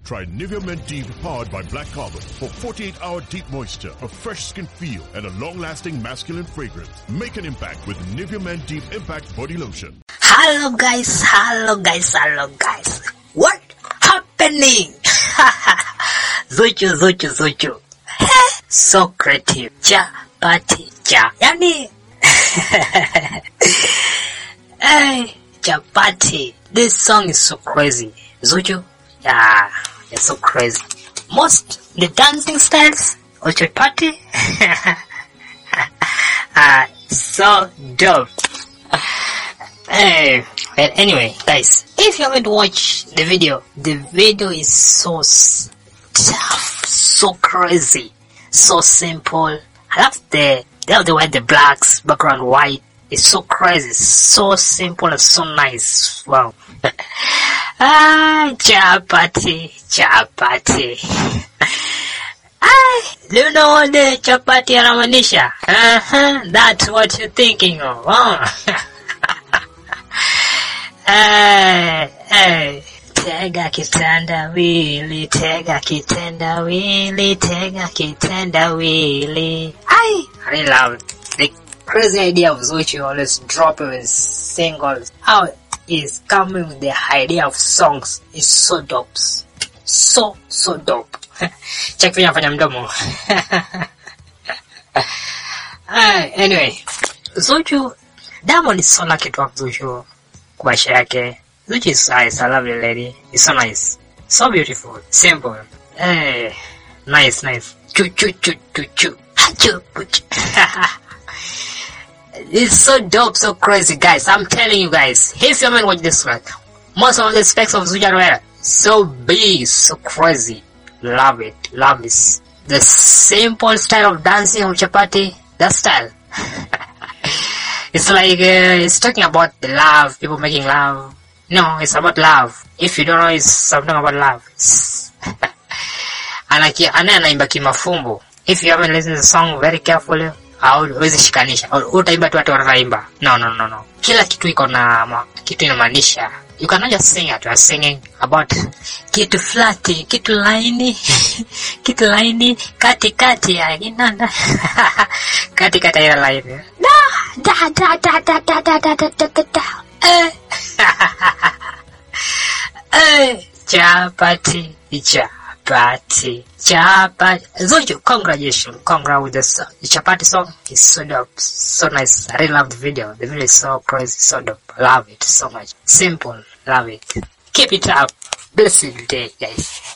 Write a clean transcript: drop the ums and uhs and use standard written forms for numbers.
Try Nivea Men Deep powered by Black Carbon for 48-hour deep moisture, a fresh skin feel, and a long-lasting masculine fragrance. Make an impact with Nivea Men Deep Impact Body Lotion. Hello guys. What happening? Zuchu. So creative. Chapati. Yani. Hey, Chapati. This song is so crazy. Zuchu. Yeah, it's so crazy. Most the dancing styles of Chapati are so dope. Hey, well, anyway, guys, if you haven't watched the video is so tough, so crazy, so simple. I love the white, the blacks, background white. It's so crazy, so simple and so nice. Wow. Chapati. Do you know what the chapati anamaanisha? That's what you're thinking of. Hey. Tega kitendawili. I really love the crazy idea of Zuchu always dropping with singles. How is coming with the idea of songs is so dope. So dope. Check for fanya mdomo. Anyway, Zuchu, Diamond is so lucky to have Zuchu kwa yake. Zuchu is nice, a lovely lady. It's so nice, so beautiful, simple. Hey, nice. Chu. It's so dope, so crazy, guys. I'm telling you guys, if you haven't watched this one, most of the specs of Zuchu are so big, so crazy. Love it. Love this. The simple style of dancing of Chapati, that style. It's like, it's talking about the love, people making love. No, it's about love. If you don't know, it's something about love. Anaimba kimafumbo. If you haven't listened to the song very carefully, hauwezi shikanisha. Utaimba tu watu wanaimba. No. Kila kitu iko na kitu inamaanisha. You cannot just sing it. You are singing about kitu flati, kitu laini, kati ya inana. Kati ya laini. Da. Chapati. Zuchu, congratulations. Congrats with the Chapati song. It's so dope, so nice. I really love the video. The video is so crazy, so dope. Love it so much. Simple, love it. Keep it up. Blessed day, guys.